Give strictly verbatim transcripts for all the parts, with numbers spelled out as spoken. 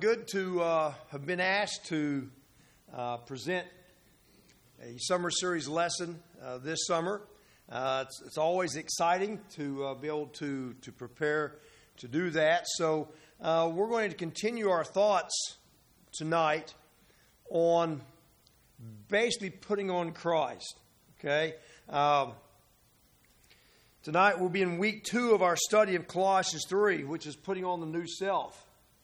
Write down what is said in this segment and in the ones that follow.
good to uh, have been asked to uh, present a summer series lesson uh, this summer. Uh, it's, it's always exciting to uh, be able to, to prepare to do that. So uh, we're going to continue our thoughts tonight on basically putting on Christ. Okay? Um, tonight we'll be in week two of our study of Colossians three, which is putting on the new self.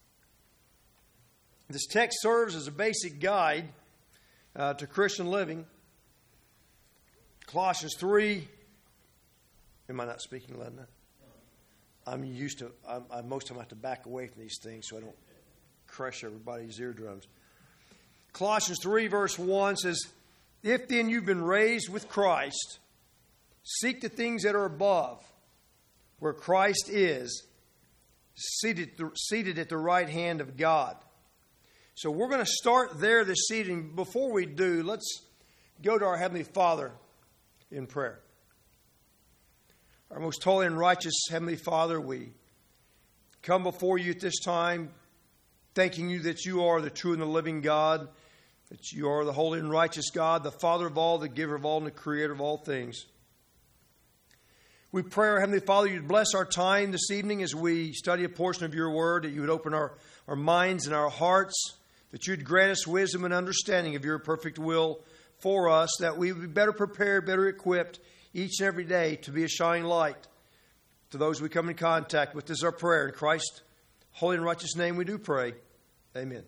This text serves as a basic guide uh, to Christian living. Colossians three. Am I not speaking loud enough? I'm used to, I'm, I most of the time have to back away from these things so I don't crush everybody's eardrums. Colossians three verse one says, "If then you've been raised with Christ, seek the things that are above, where Christ is, seated, seated at the right hand of God." So we're going to start there this evening. Before we do, let's go to our Heavenly Father in prayer. Our most holy and righteous Heavenly Father, we come before you at this time, thanking you that you are the true and the living God, that you are the holy and righteous God, the Father of all, the giver of all, and the creator of all things. We pray, our Heavenly Father, you'd bless our time this evening as we study a portion of your word, that you would open our, our minds and our hearts, that you'd grant us wisdom and understanding of your perfect will for us, that we would be better prepared, better equipped each and every day to be a shining light to those we come in contact with. This is our prayer. In Christ's holy and righteous name we do pray. Amen.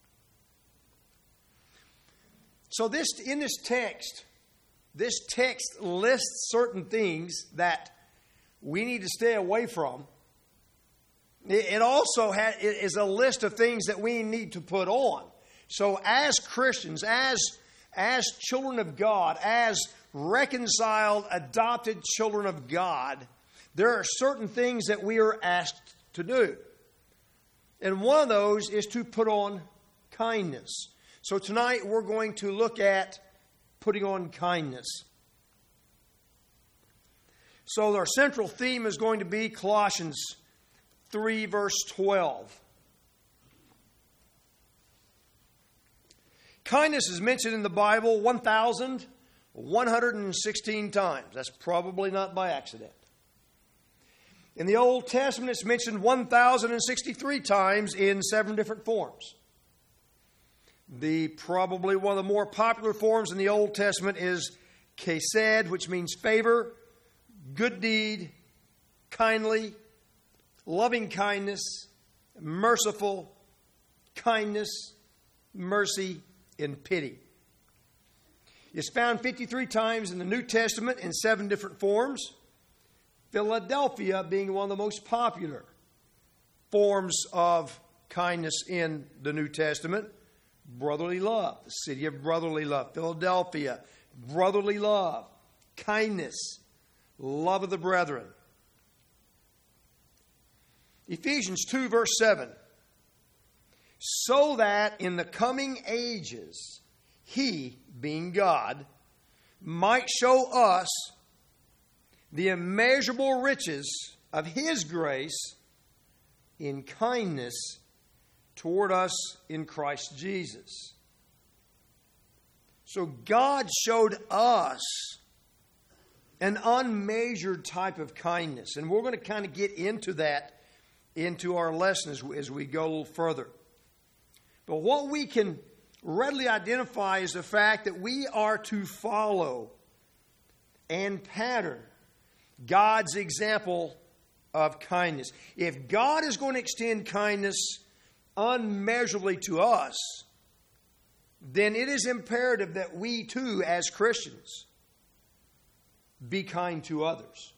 So this in this text, this text lists certain things that we need to stay away from. It also has, it is a list of things that we need to put on. So as Christians, as, as children of God, as reconciled, adopted children of God, there are certain things that we are asked to do. And one of those is to put on kindness. So tonight we're going to look at putting on kindness. So our central theme is going to be Colossians three verse twelve. Kindness is mentioned in the Bible one thousand one hundred sixteen times. That's probably not by accident. In the Old Testament, it's mentioned one thousand sixty-three times in seven different forms. The probably one of the more popular forms in the Old Testament is chesed, which means favor, good deed, kindly, loving kindness, merciful, kindness, mercy, and pity. It's found fifty-three times in the New Testament in seven different forms. Philadelphia being one of the most popular forms of kindness in the New Testament. Brotherly love, the city of brotherly love. Philadelphia, brotherly love, kindness, love of the brethren. Ephesians two verse seven. So that in the coming ages, he, being God, might show us the immeasurable riches of his grace in kindness toward us in Christ Jesus. So God showed us an unmeasured type of kindness. And we're going to kind of get into that into our lesson as we, as we go a little further. But what we can readily identify is the fact that we are to follow and pattern God's example of kindness. If God is going to extend kindness unmeasurably to us, then it is imperative that we too, as Christians, be kind to others.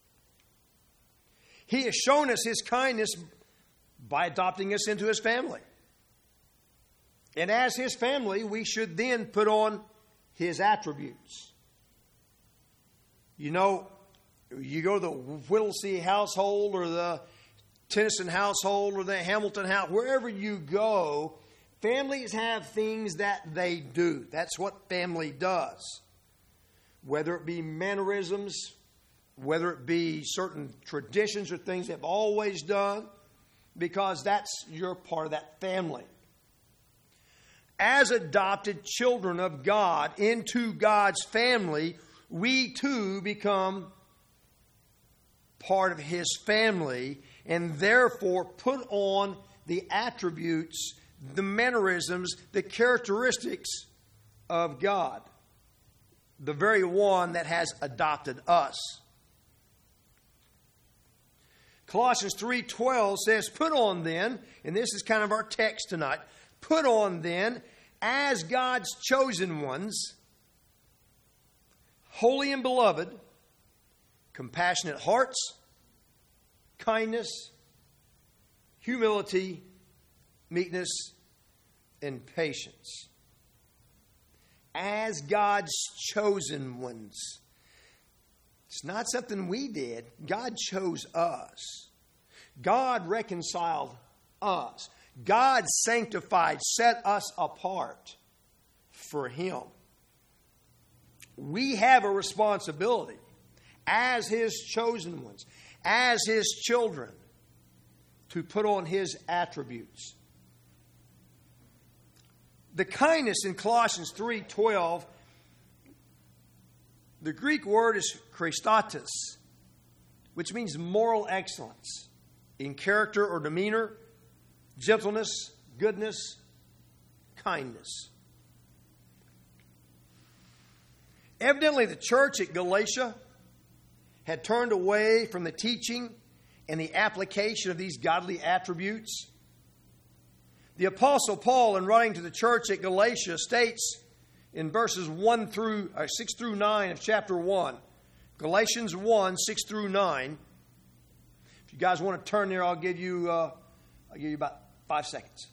He has shown us his kindness by adopting us into his family. And as his family, we should then put on his attributes. You know, you go to the Whittlesey household or the Tennyson household or the Hamilton house, wherever you go, families have things that they do. That's what family does. Whether it be mannerisms, whether it be certain traditions or things they've always done, because that's you're part of that family. As adopted children of God into God's family, we too become part of His family and therefore put on the attributes, the mannerisms, the characteristics of God, the very one that has adopted us. Colossians three twelve says, put on then, and this is kind of our text tonight, put on then, as God's chosen ones, holy and beloved, compassionate hearts, kindness, humility, meekness, and patience. As God's chosen ones. It's not something we did. God chose us. God reconciled us. God sanctified, set us apart for Him. We have a responsibility as His chosen ones, as His children, to put on His attributes. The kindness in Colossians three twelve, the Greek word is Christatos, which means moral excellence in character or demeanor, gentleness, goodness, kindness. Evidently, the church at Galatia had turned away from the teaching and the application of these godly attributes. The Apostle Paul, in writing to the church at Galatia, states in verses one through uh, six through nine of chapter one, Galatians one six through nine. If you guys want to turn there, I'll give you uh, I'll give you about five seconds.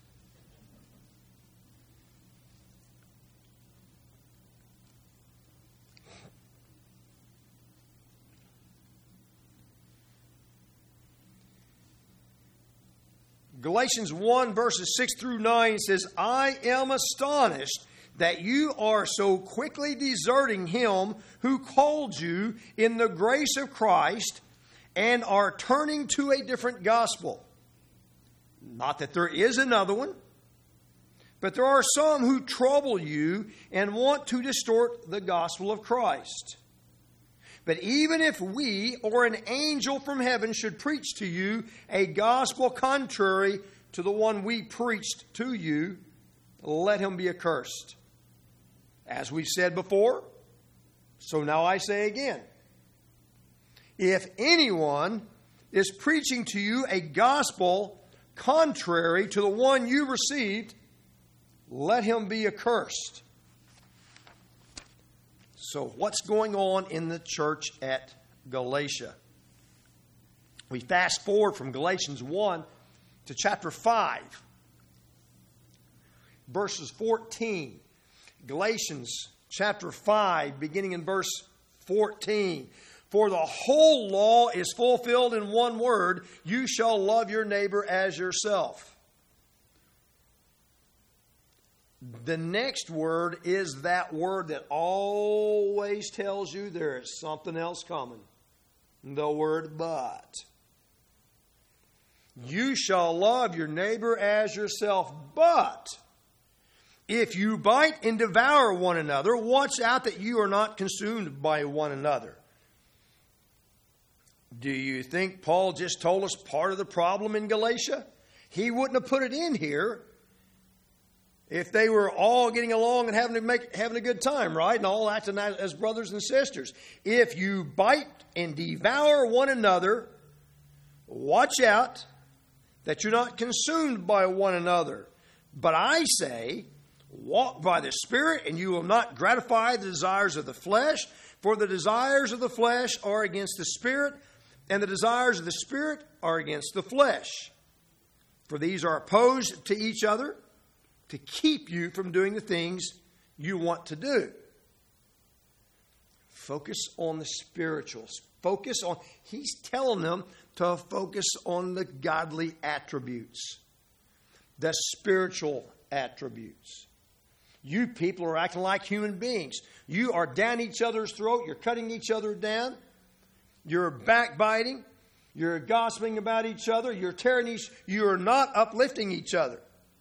Galatians one verses six through nine says, I am astonished that you are so quickly deserting Him who called you in the grace of Christ and are turning to a different gospel. Not that there is another one, but there are some who trouble you and want to distort the gospel of Christ. But even if we or an angel from heaven should preach to you a gospel contrary to the one we preached to you, let him be accursed. As we've said before, so now I say again. If anyone is preaching to you a gospel contrary to the one you received, let him be accursed. So what's going on in the church at Galatia? We fast forward from Galatians one to chapter five, verses fourteen. Galatians chapter five, beginning in verse fourteen. For the whole law is fulfilled in one word, you shall love your neighbor as yourself. The next word is that word that always tells you there is something else coming. The word but. You shall love your neighbor as yourself, but if you bite and devour one another, watch out that you are not consumed by one another. Do you think Paul just told us part of the problem in Galatia? He wouldn't have put it in here if they were all getting along and having to make having a good time, right? And all acting as brothers and sisters. If you bite and devour one another, watch out that you're not consumed by one another. But I say, walk by the Spirit, and you will not gratify the desires of the flesh. For the desires of the flesh are against the Spirit, and the desires of the Spirit are against the flesh. For these are opposed to each other, to keep you from doing the things you want to do. Focus on the spirituals. Focus on, he's telling them to focus on the godly attributes, the spiritual attributes. You people are acting like human beings. You are down each other's throat. You're cutting each other down. You're backbiting. You're gossiping about each other. You're tearing each. You're not uplifting each other.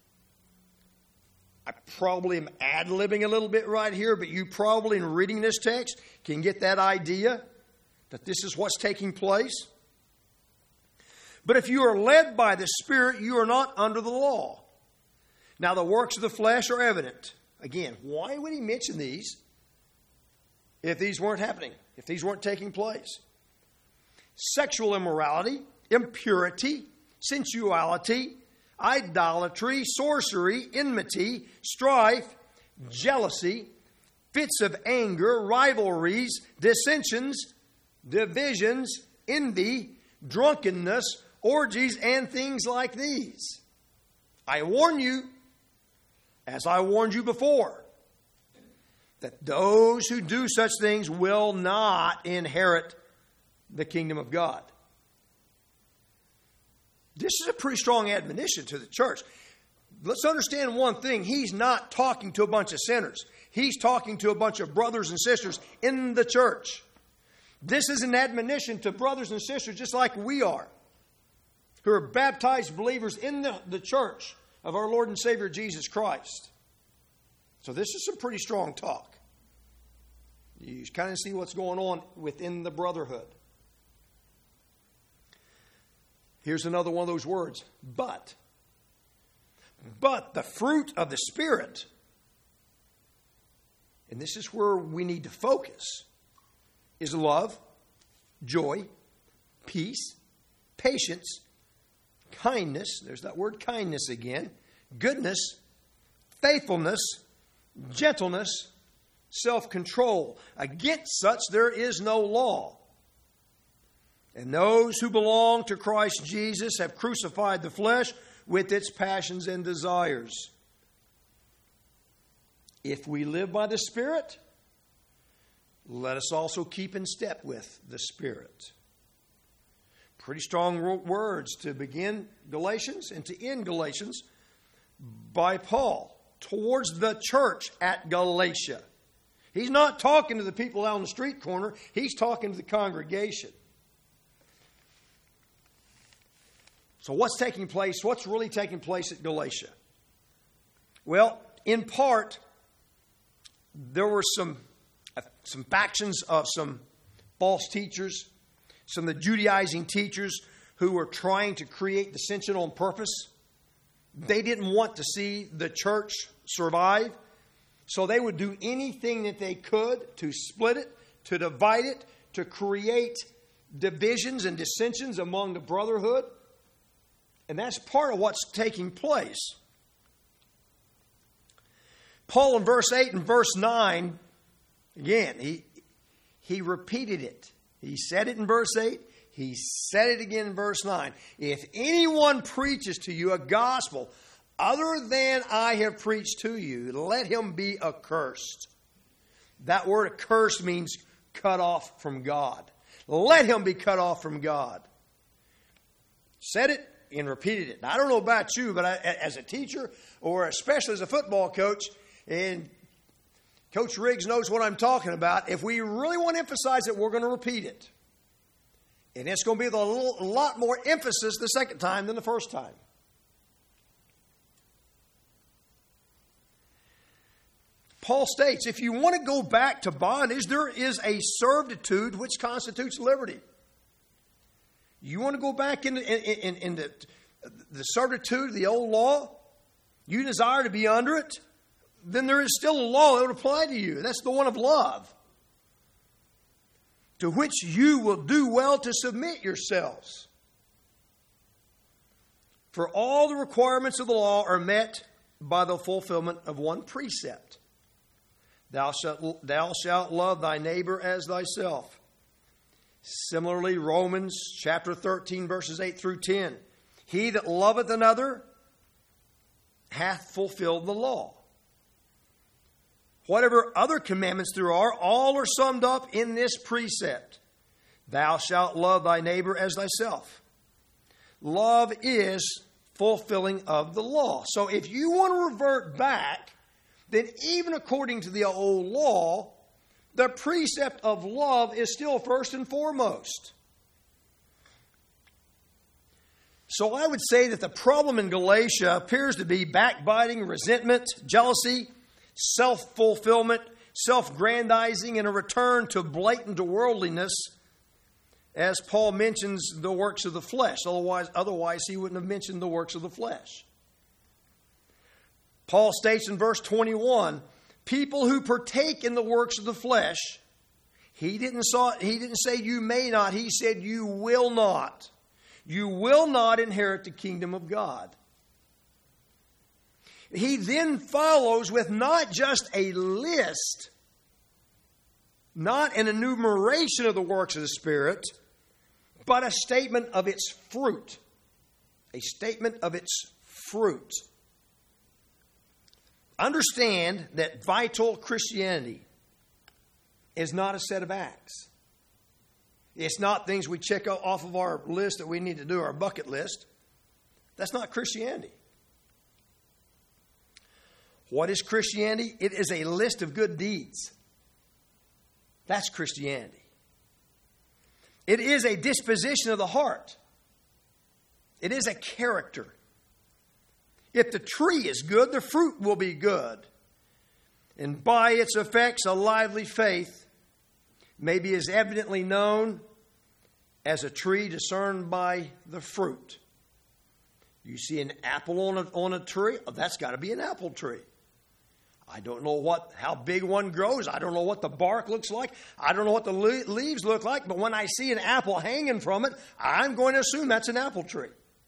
I probably am ad-libbing a little bit right here, but you probably, in reading this text, can get that idea that this is what's taking place. But if you are led by the Spirit, you are not under the law. Now, the works of the flesh are evident. Again, why would he mention these if these weren't happening, if these weren't taking place? Sexual immorality, impurity, sensuality, idolatry, sorcery, enmity, strife, jealousy, fits of anger, rivalries, dissensions, divisions, envy, drunkenness, orgies, and things like these. I warn you, as I warned you before, that those who do such things will not inherit the kingdom of God. This is a pretty strong admonition to the church. Let's understand one thing. He's not talking to a bunch of sinners. He's talking to a bunch of brothers and sisters in the church. This is an admonition to brothers and sisters just like we are, who are baptized believers in the, the church of our Lord and Savior Jesus Christ. So this is some pretty strong talk. You kind of see what's going on within the brotherhood. Here's another one of those words, but. But the fruit of the Spirit, and this is where we need to focus, is love, joy, peace, patience, kindness, there's that word kindness again, goodness, faithfulness, gentleness, self-control. Against such there is no law. And those who belong to Christ Jesus have crucified the flesh with its passions and desires. If we live by the Spirit, let us also keep in step with the Spirit. Pretty strong words to begin Galatians and to end Galatians by Paul towards the church at Galatia. He's not talking to the people out on the street corner. He's talking to the congregation. So what's taking place? What's really taking place at Galatia? Well, in part, there were some, uh, some factions of some false teachers, some of the Judaizing teachers who were trying to create dissension on purpose. They didn't want to see the church survive, so they would do anything that they could to split it, to divide it, to create divisions and dissensions among the brotherhood. And that's part of what's taking place. Paul in verse eight and verse nine, again, he, he repeated it. He said it in verse eight. He said it again in verse nine. If anyone preaches to you a gospel other than I have preached to you, let him be accursed. That word accursed means cut off from God. Let him be cut off from God. Said it and repeated it. Now, I don't know about you, but I, as a teacher, or especially as a football coach, and Coach Riggs knows what I'm talking about, if we really want to emphasize it, we're going to repeat it. And it's going to be with a, little, a lot more emphasis the second time than the first time. Paul states, if you want to go back to bondage, there is a servitude which constitutes liberty. You want to go back into in, in, in the, the servitude of the old law? You desire to be under it? Then there is still a law that would apply to you. That's the one of love, to which you will do well to submit yourselves. For all the requirements of the law are met by the fulfillment of one precept. Thou shalt, thou shalt love thy neighbor as thyself. Similarly, Romans chapter thirteen, verses eight through ten. He that loveth another hath fulfilled the law. Whatever other commandments there are, all are summed up in this precept. Thou shalt love thy neighbor as thyself. Love is fulfilling of the law. So if you want to revert back, then even according to the old law, the precept of love is still first and foremost. So I would say that the problem in Galatia appears to be backbiting, resentment, jealousy, self-fulfillment, self-grandizing, and a return to blatant worldliness, as Paul mentions the works of the flesh. Otherwise, otherwise he wouldn't have mentioned the works of the flesh. Paul states in verse twenty-one, people who partake in the works of the flesh, he didn't, saw, he didn't say you may not, he said you will not. You will not inherit the kingdom of God. He then follows with not just a list, not an enumeration of the works of the Spirit, but a statement of its fruit. A statement of its fruit. Understand that vital Christianity is not a set of acts. It's not things we check off of our list that we need to do, our bucket list. That's not Christianity. What is Christianity? It is a list of good deeds. That's Christianity. It is a disposition of the heart. It is a character. If the tree is good, the fruit will be good. And by its effects, a lively faith may be as evidently known as a tree discerned by the fruit. You see an apple on a, on a tree, oh, that's got to be an apple tree. I don't know what how big one grows. I don't know what the bark looks like. I don't know what the le- leaves look like. But when I see an apple hanging from it, I'm going to assume that's an apple tree.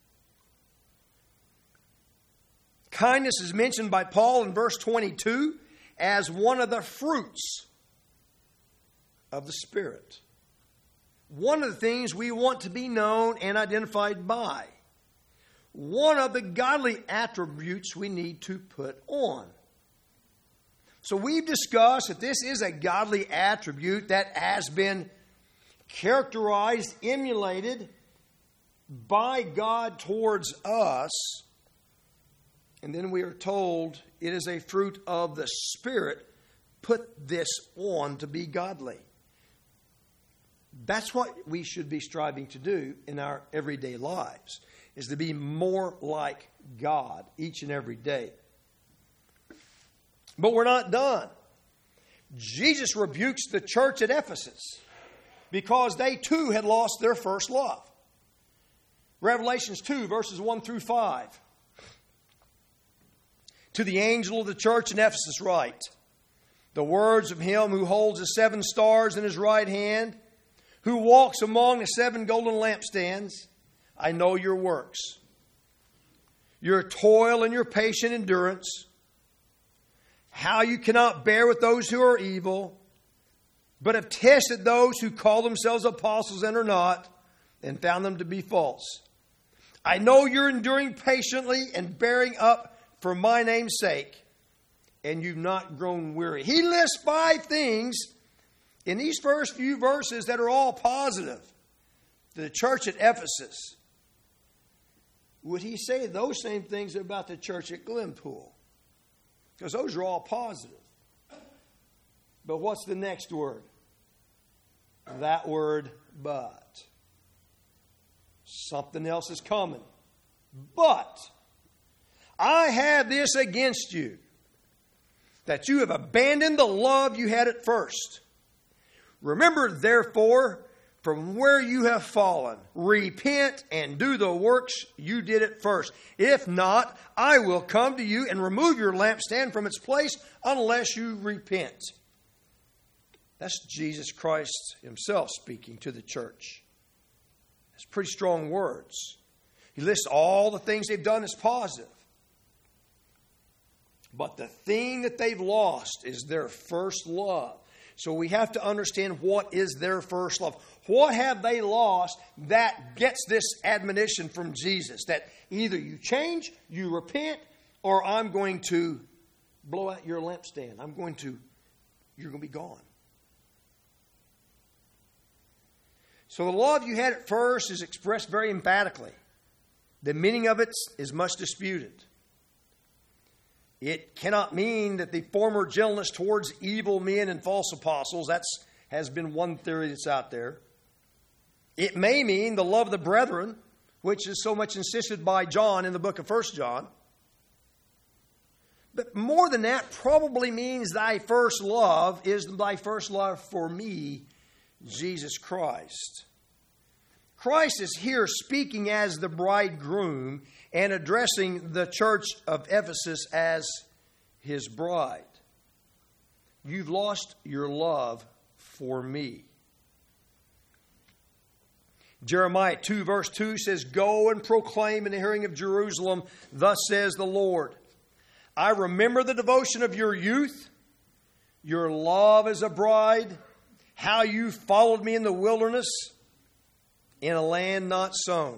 Kindness is mentioned by Paul in verse twenty-two as one of the fruits of the Spirit. One of the things we want to be known and identified by. One of the godly attributes we need to put on. So we've discussed that this is a godly attribute that has been characterized, emulated by God towards us. And then we are told it is a fruit of the Spirit. Put this on to be godly. That's what we should be striving to do in our everyday lives, is to be more like God each and every day. But we're not done. Jesus rebukes the church at Ephesus because they too had lost their first love. Revelations two, verses one through five. To the angel of the church in Ephesus write, the words of him who holds the seven stars in his right hand, who walks among the seven golden lampstands, I know your works, your toil and your patient endurance, how you cannot bear with those who are evil, but have tested those who call themselves apostles and are not, and found them to be false. I know you're enduring patiently and bearing up for my name's sake, and you've not grown weary. He lists five things in these first few verses that are all positive to the church at Ephesus. Would he say those same things about the church at Glenpool? Because those are all positive. But what's the next word? That word, but. Something else is coming. But I have this against you, that you have abandoned the love you had at first. Remember, therefore, from where you have fallen, repent and do the works you did at first. If not, I will come to you and remove your lampstand from its place unless you repent. That's Jesus Christ himself speaking to the church. That's pretty strong words. He lists all the things they've done as positive. But the thing that they've lost is their first love. So we have to understand what is their first love. What have they lost that gets this admonition from Jesus? That either you change, you repent, or I'm going to blow out your lampstand. I'm going to, you're going to be gone. So the love you had at first is expressed very emphatically. The meaning of it is much disputed. It cannot mean that the former gentleness towards evil men and false apostles, that has been one theory that's out there. It may mean the love of the brethren which is so much insisted by John in the book of First John. But more than that, probably means thy first love is thy first love for me, Jesus Christ. Christ is here speaking as the bridegroom and addressing the church of Ephesus as his bride. You've lost your love for me. Jeremiah two verse two says, Go and proclaim in the hearing of Jerusalem, thus says the Lord. I remember the devotion of your youth, your love as a bride, how you followed me in the wilderness, in a land not sown.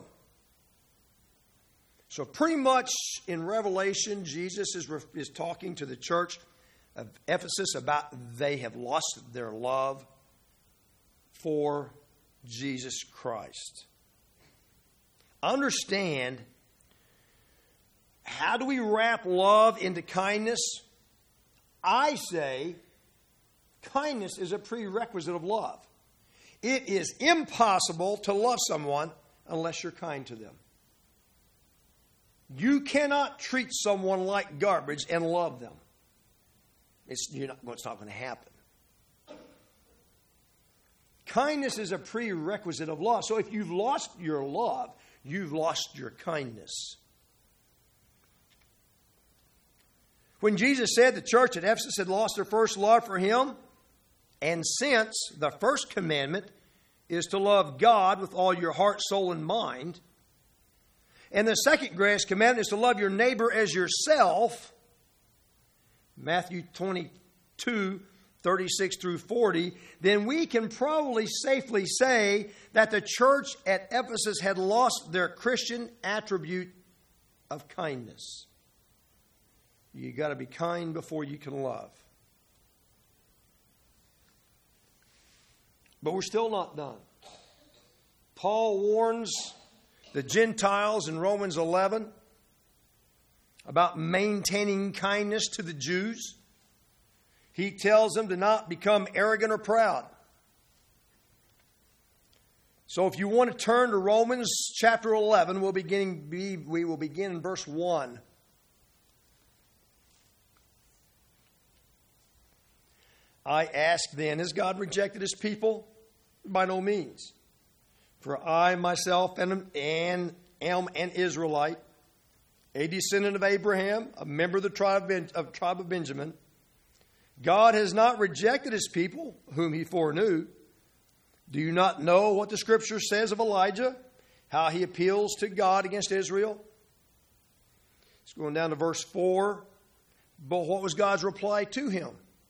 So pretty much in Revelation, Jesus is, is talking to the church of Ephesus about they have lost their love for Jesus Christ. Understand, how do we wrap love into kindness? I say kindness is a prerequisite of love. It is impossible to love someone unless you're kind to them. You cannot treat someone like garbage and love them. It's, you're not, well, it's not going to happen. Kindness is a prerequisite of love. So if you've lost your love, you've lost your kindness. When Jesus said the church at Ephesus had lost their first love for him, and since the first commandment is to love God with all your heart, soul, and mind, and the second greatest commandment is to love your neighbor as yourself, Matthew twenty-two, thirty-six through forty, then we can probably safely say that the church at Ephesus had lost their Christian attribute of kindness. You got to be kind before you can love. But we're still not done. Paul warns the Gentiles in Romans eleven about maintaining kindness to the Jews. He tells them to not become arrogant or proud. So if you want to turn to Romans chapter eleven, we'll begin, we will begin in verse one. I ask then, has God rejected his people? By no means. For I myself am, and am an Israelite, a descendant of Abraham, a member of the tribe of, tribe of Benjamin. God has not rejected his people, whom he foreknew. Do you not know what the Scripture says of Elijah? How he appeals to God against Israel? It's going down to verse four. But what was God's reply to him?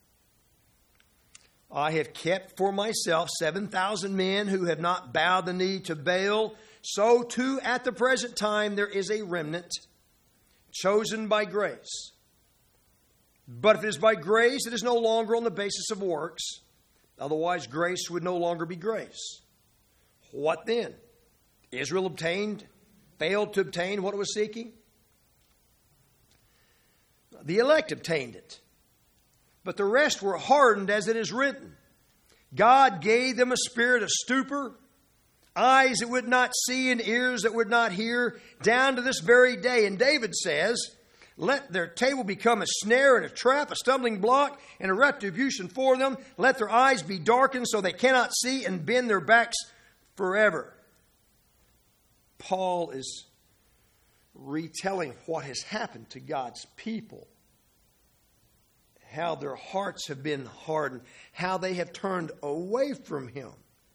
I have kept for myself seven thousand men who have not bowed the knee to Baal. So too at the present time there is a remnant chosen by grace. But if it is by grace, it is no longer on the basis of works. Otherwise, grace would no longer be grace. What then? Israel obtained, failed to obtain what it was seeking? The elect obtained it. But the rest were hardened, as it is written. God gave them a spirit of stupor, eyes that would not see and ears that would not hear, down to this very day. And David says, let their table become a snare and a trap, a stumbling block, and a retribution for them. Let their eyes be darkened so they cannot see, and bend their backs forever. Paul is retelling what has happened to God's people. How their hearts have been hardened. How they have turned away from him.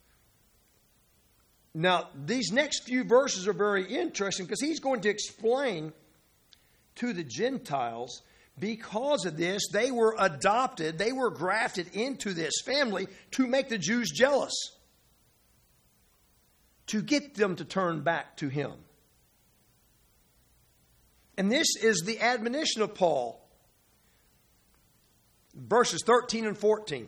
Now, these next few verses are very interesting because he's going to explain to the Gentiles, because of this, they were adopted, they were grafted into this family to make the Jews jealous, to get them to turn back to him. And this is the admonition of Paul. Verses thirteen and fourteen.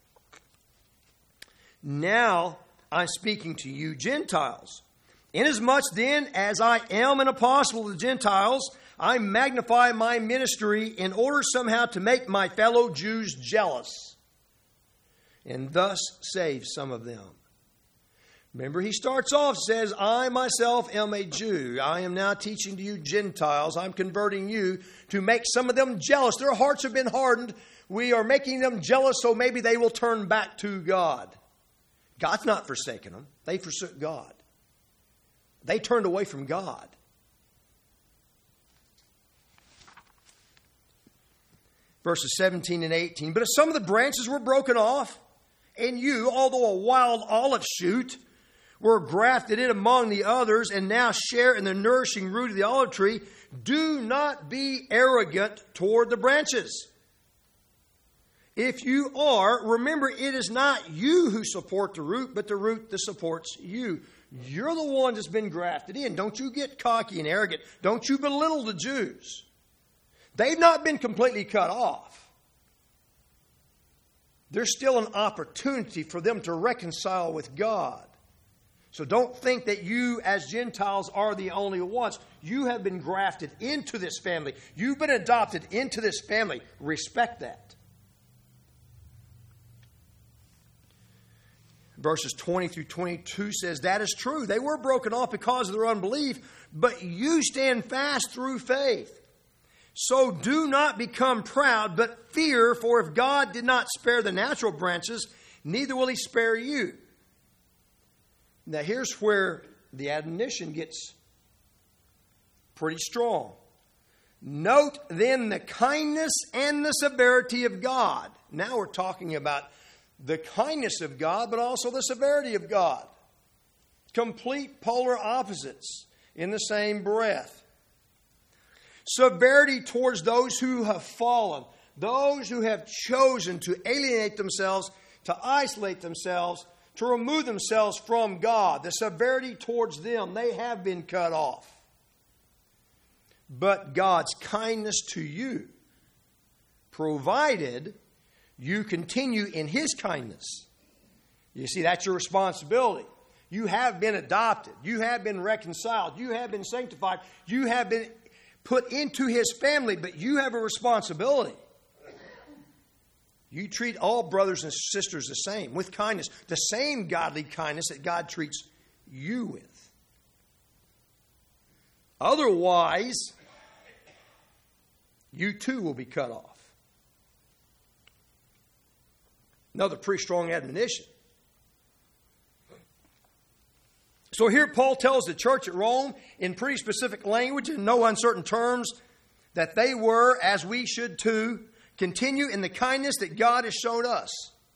Now I'm speaking to you Gentiles. Inasmuch then as I am an apostle of the Gentiles, I magnify my ministry in order somehow to make my fellow Jews jealous, and thus save some of them. Remember, he starts off, says, I myself am a Jew. I am now teaching to you Gentiles. I'm converting you to make some of them jealous. Their hearts have been hardened. We are making them jealous so maybe they will turn back to God. God's not forsaken them. They forsook God. They turned away from God. Verses seventeen and eighteen. But if some of the branches were broken off, and you, although a wild olive shoot, were grafted in among the others, and now share in the nourishing root of the olive tree, do not be arrogant toward the branches. If you are, remember it is not you who support the root, but the root that supports you. You're the one that's been grafted in. Don't you get cocky and arrogant. Don't you belittle the Jews. They've not been completely cut off. There's still an opportunity for them to reconcile with God. So don't think that you as Gentiles are the only ones. You have been grafted into this family. You've been adopted into this family. Respect that. Verses twenty through twenty-two says, that is true. They were broken off because of their unbelief, but you stand fast through faith. So do not become proud, but fear, for if God did not spare the natural branches, neither will he spare you. Now here's where the admonition gets pretty strong. Note then the kindness and the severity of God. Now we're talking about the kindness of God, but also the severity of God. Complete polar opposites in the same breath. Severity towards those who have fallen, those who have chosen to alienate themselves, to isolate themselves, to remove themselves from God. The severity towards them, they have been cut off. But God's kindness to you, provided you continue in his kindness. You see, that's your responsibility. You have been adopted. You have been reconciled. You have been sanctified. You have been put into his family, but you have a responsibility. You treat all brothers and sisters the same, with kindness. The same godly kindness that God treats you with. Otherwise, you too will be cut off. Another pretty strong admonition. So here Paul tells the church at Rome in pretty specific language and no uncertain terms that they were, as we should too, continue in the kindness that God has shown us.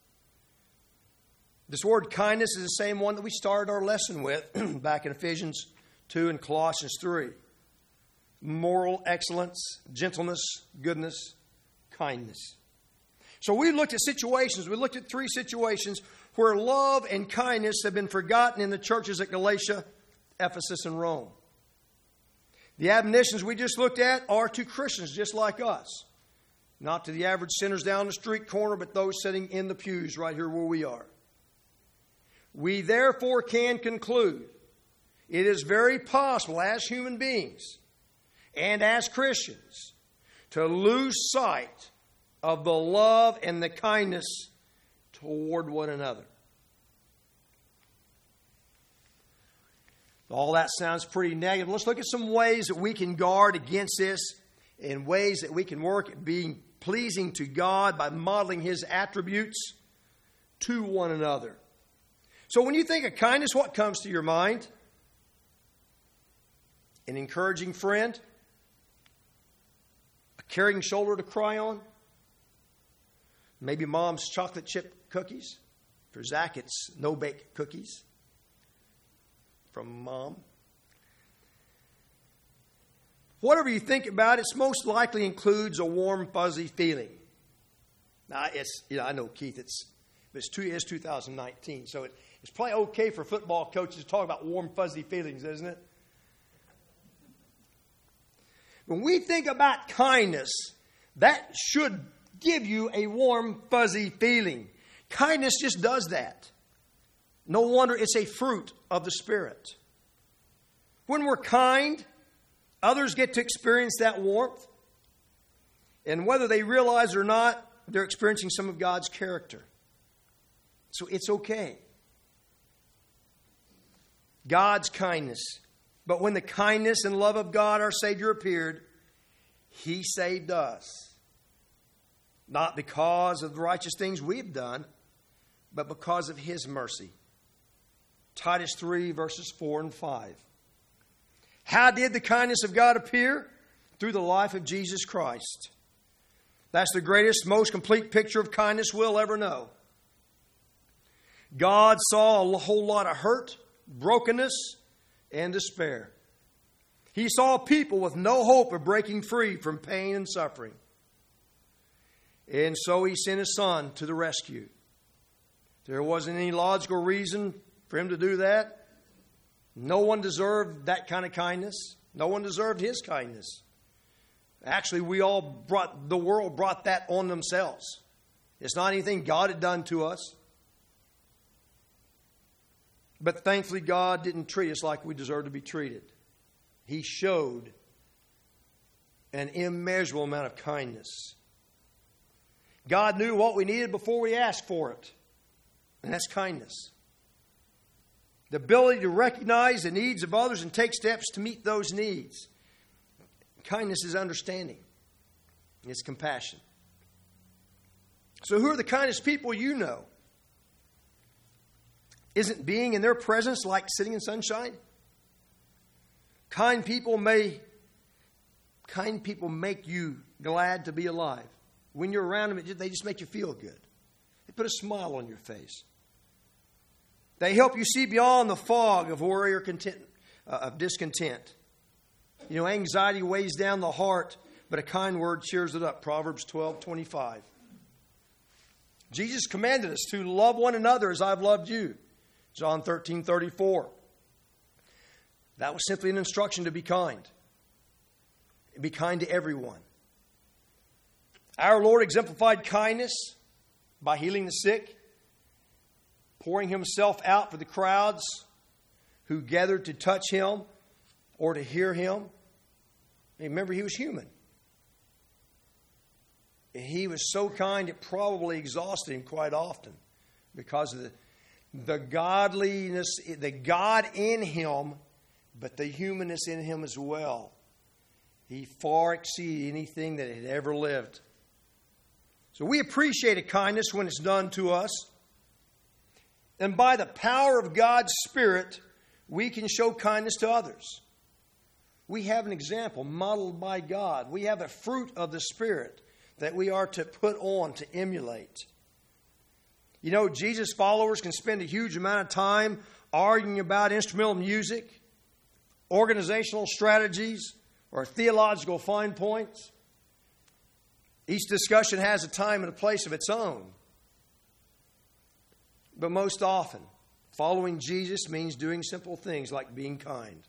This word kindness is the same one that we started our lesson with back in Ephesians two and Colossians three. Moral excellence, gentleness, goodness, kindness. So we looked at situations, we looked at three situations where love and kindness have been forgotten in the churches at Galatia, Ephesus, and Rome. The admonitions we just looked at are to Christians just like us. Not to the average sinners down the street corner, but those sitting in the pews right here where we are. We therefore can conclude it is very possible as human beings and as Christians to lose sight of the love and the kindness toward one another. All that sounds pretty negative. Let's look at some ways that we can guard against this and ways that we can work at being pleasing to God by modeling his attributes to one another. So when you think of kindness, what comes to your mind? An encouraging friend? A caring shoulder to cry on? Maybe mom's chocolate chip cookies. For Zach, it's no-bake cookies from mom. Whatever you think about, it most likely includes a warm, fuzzy feeling. Now, it's, you know, I know, Keith, it's, it's, two, it's two thousand nineteen, so it, it's probably okay for football coaches to talk about warm, fuzzy feelings, isn't it? When we think about kindness, that should give you a warm, fuzzy feeling. Kindness just does that. No wonder it's a fruit of the Spirit. When we're kind, others get to experience that warmth. And whether they realize it or not, they're experiencing some of God's character. So it's okay. God's kindness. But when the kindness and love of God, our Savior, appeared, He saved us. Not because of the righteous things we've done, but because of His mercy. Titus three, verses four and five. How did the kindness of God appear? Through the life of Jesus Christ. That's the greatest, most complete picture of kindness we'll ever know. God saw a whole lot of hurt, brokenness, and despair. He saw people with no hope of breaking free from pain and suffering. And so He sent His Son to the rescue. There wasn't any logical reason for Him to do that. No one deserved that kind of kindness. No one deserved His kindness. Actually, we all brought, the world brought that on themselves. It's not anything God had done to us. But thankfully, God didn't treat us like we deserve to be treated. He showed an immeasurable amount of kindness. God knew what we needed before we asked for it. And that's kindness. The ability to recognize the needs of others and take steps to meet those needs. Kindness is understanding. It's compassion. So who are the kindest people you know? Isn't being in their presence like sitting in sunshine? Kind people may, kind people make you glad to be alive. When you're around them, they just make you feel good. They put a smile on your face. They help you see beyond the fog of worry or content, uh, of discontent. You know, anxiety weighs down the heart, but a kind word cheers it up. Proverbs twelve twenty-five. Jesus commanded us to love one another as I've loved you. John thirteen thirty-four. That was simply an instruction to be kind. Be kind to everyone. Our Lord exemplified kindness by healing the sick, pouring Himself out for the crowds who gathered to touch Him or to hear Him. Remember, He was human. He was so kind it probably exhausted Him quite often because of the, the godliness, the God in Him, but the humanness in Him as well. He far exceeded anything that had ever lived. So we appreciate a kindness when it's done to us. And by the power of God's Spirit, we can show kindness to others. We have an example modeled by God. We have a fruit of the Spirit that we are to put on, to emulate. You know, Jesus' followers can spend a huge amount of time arguing about instrumental music, organizational strategies, or theological fine points. Each discussion has a time and a place of its own. But most often, following Jesus means doing simple things like being kind.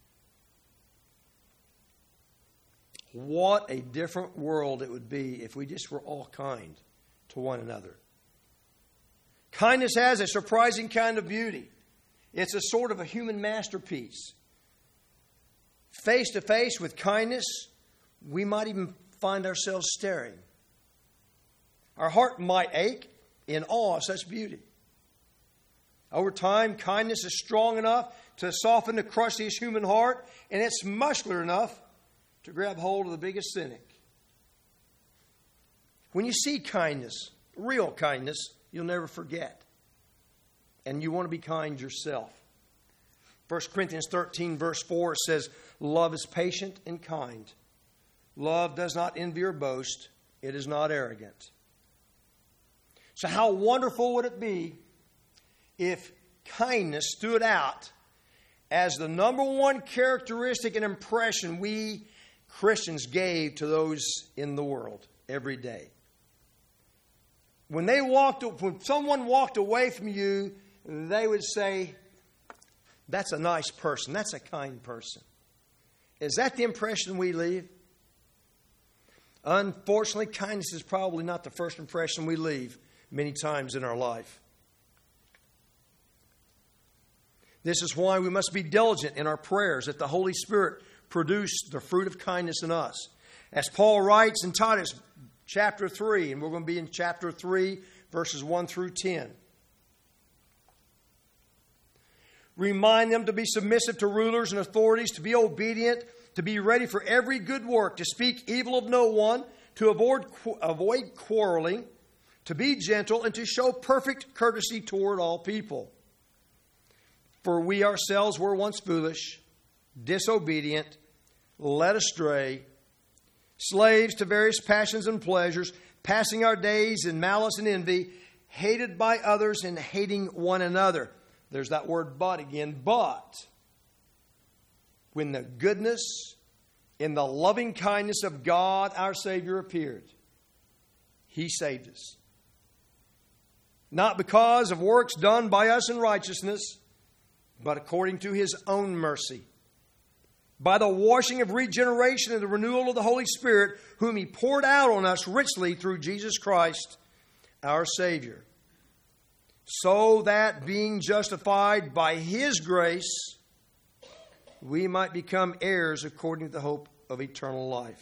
What a different world it would be if we just were all kind to one another. Kindness has a surprising kind of beauty. It's a sort of a human masterpiece. Face to face with kindness, we might even find ourselves staring. Our heart might ache in awe of such beauty. Over time, kindness is strong enough to soften the crustiest human heart, and it's muscular enough to grab hold of the biggest cynic. When you see kindness, real kindness, you'll never forget. And you want to be kind yourself. First Corinthians thirteen, verse four says, love is patient and kind. Love does not envy or boast. It is not arrogant. So how wonderful would it be if kindness stood out as the number one characteristic and impression we Christians gave to those in the world every day? When they walked, when someone walked away from you, they would say, that's a nice person. That's a kind person. Is that the impression we leave? Unfortunately, kindness is probably not the first impression we leave many times in our life. This is why we must be diligent in our prayers that the Holy Spirit produce the fruit of kindness in us. As Paul writes in Titus chapter three, and we're going to be in chapter three, verses one through ten. Remind them to be submissive to rulers and authorities, to be obedient, to be ready for every good work, to speak evil of no one, to avoid, avoid quarreling, to be gentle, and to show perfect courtesy toward all people. For we ourselves were once foolish, disobedient, led astray, slaves to various passions and pleasures, passing our days in malice and envy, hated by others and hating one another. There's that word but again. But when the goodness and the loving kindness of God our Savior appeared, He saved us. Not because of works done by us in righteousness, but according to His own mercy, by the washing of regeneration and the renewal of the Holy Spirit, whom He poured out on us richly through Jesus Christ, our Savior, so that being justified by His grace, we might become heirs according to the hope of eternal life.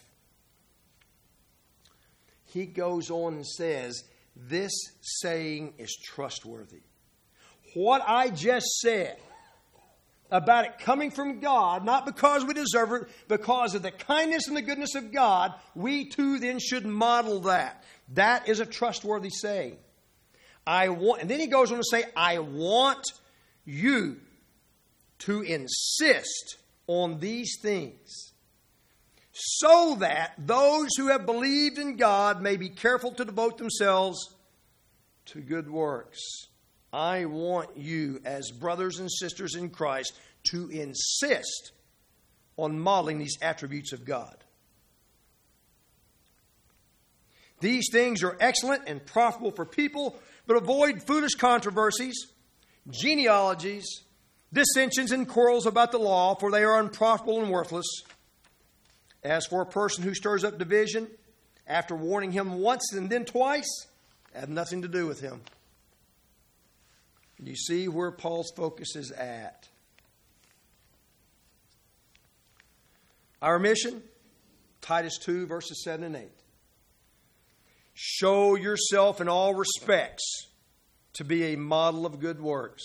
He goes on and says, this saying is trustworthy. What I just said about it coming from God, not because we deserve it, because of the kindness and the goodness of God, we too then should model that. That is a trustworthy saying. I want, and then he goes on to say, I want you to insist on these things, so that those who have believed in God may be careful to devote themselves to good works. I want you, as brothers and sisters in Christ, to insist on modeling these attributes of God. These things are excellent and profitable for people, but avoid foolish controversies, genealogies, dissensions, and quarrels about the law, for they are unprofitable and worthless. As for a person who stirs up division, after warning him once and then twice, have nothing to do with him. You see where Paul's focus is at. Our mission, Titus two, verses seven and eight. Show yourself in all respects to be a model of good works.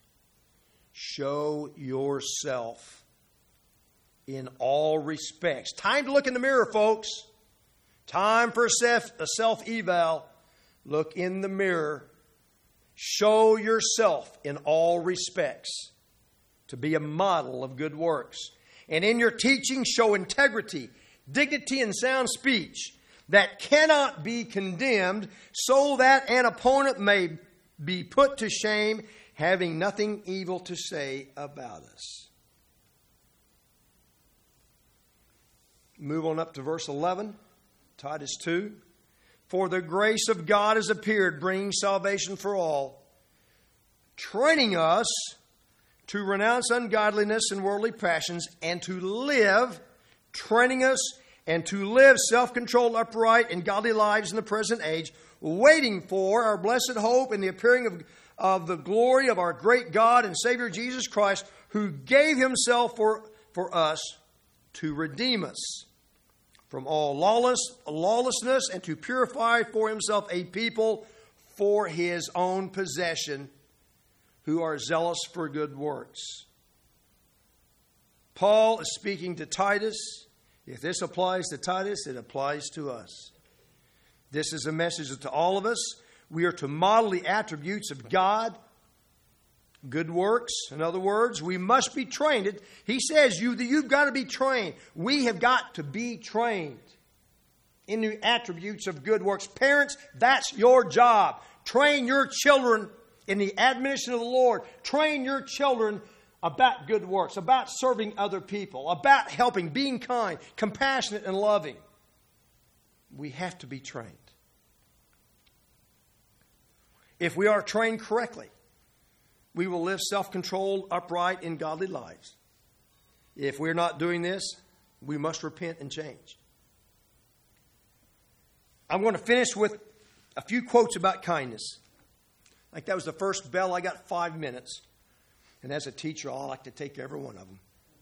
Show yourself in all respects. Time to look in the mirror, folks. Time for a self, a self-eval. Look in the mirror. Show yourself in all respects to be a model of good works. And in your teaching, show integrity, dignity, and sound speech that cannot be condemned, so that an opponent may be put to shame, having nothing evil to say about us. Move on up to verse eleven, Titus two. For the grace of God has appeared, bringing salvation for all, training us to renounce ungodliness and worldly passions, and to live, training us, and to live self-controlled, upright, and godly lives in the present age, waiting for our blessed hope and the appearing of, of the glory of our great God and Savior Jesus Christ, who gave Himself for, for us to redeem us from all lawless, lawlessness, and to purify for Himself a people for His own possession, who are zealous for good works. Paul is speaking to Titus. If this applies to Titus, it applies to us. This is a message to all of us. We are to model the attributes of God, good works. In other words, we must be trained. He says you, you've got to be trained. We have got to be trained in the attributes of good works. Parents, that's your job. Train your children in the admonition of the Lord. Train your children about good works, about serving other people, about helping, being kind, compassionate, and loving. We have to be trained. If we are trained correctly, we will live self-controlled, upright, and godly lives. If we're not doing this, we must repent and change. I'm going to finish with a few quotes about kindness. Like that was the first bell. I got five minutes. And as a teacher, I like to take every one of them.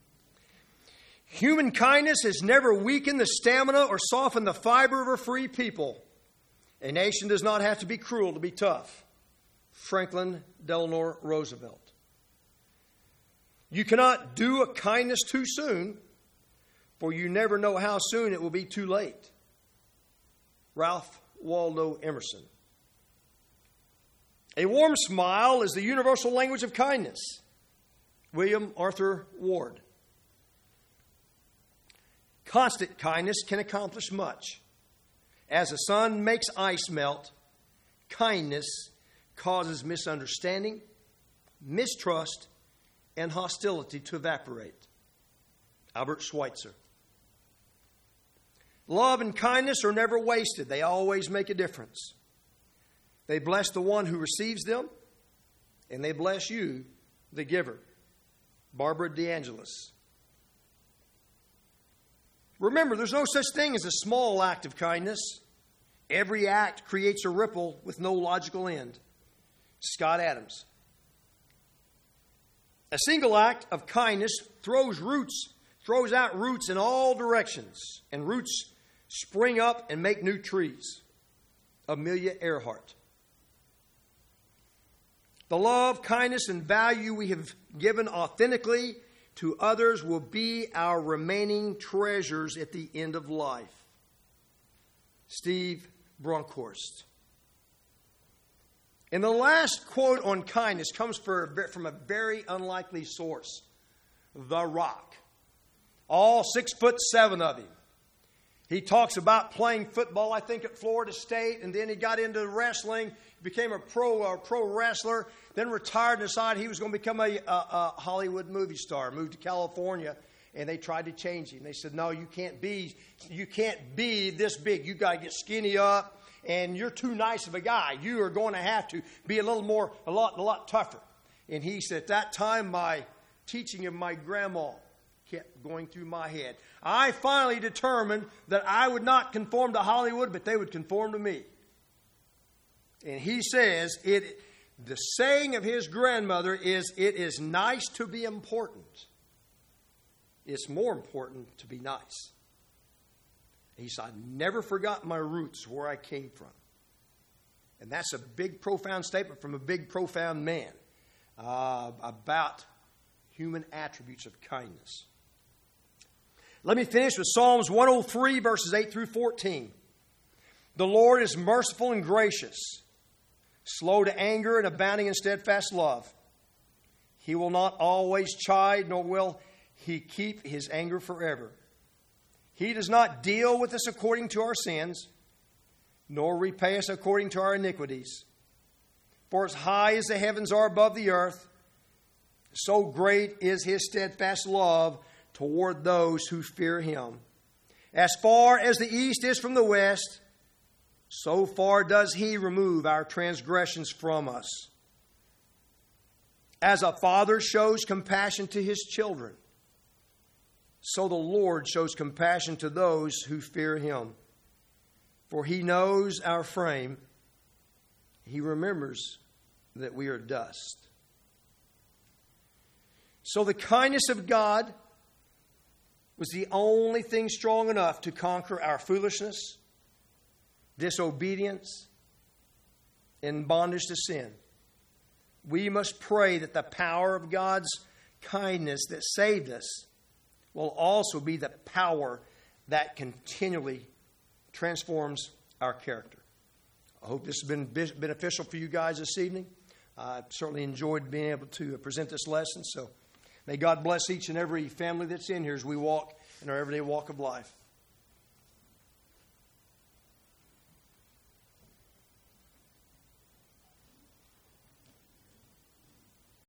Human kindness has never weakened the stamina or softened the fiber of a free people. A nation does not have to be cruel to be tough. Franklin Delano Roosevelt. You cannot do a kindness too soon, for you never know how soon it will be too late. Ralph Waldo Emerson. A warm smile is the universal language of kindness. William Arthur Ward. Constant kindness can accomplish much. As the sun makes ice melt, kindness causes misunderstanding, mistrust, and hostility to evaporate. Albert Schweitzer. Love and kindness are never wasted. They always make a difference. They bless the one who receives them, and they bless you, the giver. Barbara DeAngelis. Remember, there's no such thing as a small act of kindness. Every act creates a ripple with no logical end. Scott Adams. A single act of kindness throws roots, throws out roots in all directions, and roots spring up and make new trees. Amelia Earhart. The love, kindness, and value we have given authentically to others will be our remaining treasures at the end of life. Steve Bronkhorst. And the last quote on kindness comes from a very unlikely source. The Rock. All six foot seven of him. He talks about playing football, I think, at Florida State, and then he got into wrestling, became a pro a pro wrestler, then retired and decided he was going to become a, a, a Hollywood movie star. Moved to California, and they tried to change him. They said, "No, you can't be, you can't be this big. You got to get skinny up, and you're too nice of a guy. You are going to have to be a little more, a lot, a lot tougher." And he said, "At that time, my teaching of my grandma kept going through my head. I finally determined that I would not conform to Hollywood, but they would conform to me." And he says, it, the saying of his grandmother is, "It is nice to be important. It's more important to be nice." He said, "I never forgot my roots, where I came from." And that's a big, profound statement from a big, profound man uh, about human attributes of kindness. Let me finish with Psalms one oh three, verses eight through fourteen. The Lord is merciful and gracious, slow to anger and abounding in steadfast love. He will not always chide, nor will he keep his anger forever. He does not deal with us according to our sins, nor repay us according to our iniquities. For as high as the heavens are above the earth, so great is his steadfast love toward those who fear him. As far as the east is from the west, so far does he remove our transgressions from us. As a father shows compassion to his children, so the Lord shows compassion to those who fear him. For he knows our frame. He remembers that we are dust. So the kindness of God was the only thing strong enough to conquer our foolishness, disobedience, and bondage to sin. We must pray that the power of God's kindness that saved us will also be the power that continually transforms our character. I hope this has been beneficial for you guys this evening. I certainly enjoyed being able to present this lesson. So may God bless each and every family that's in here as we walk in our everyday walk of life.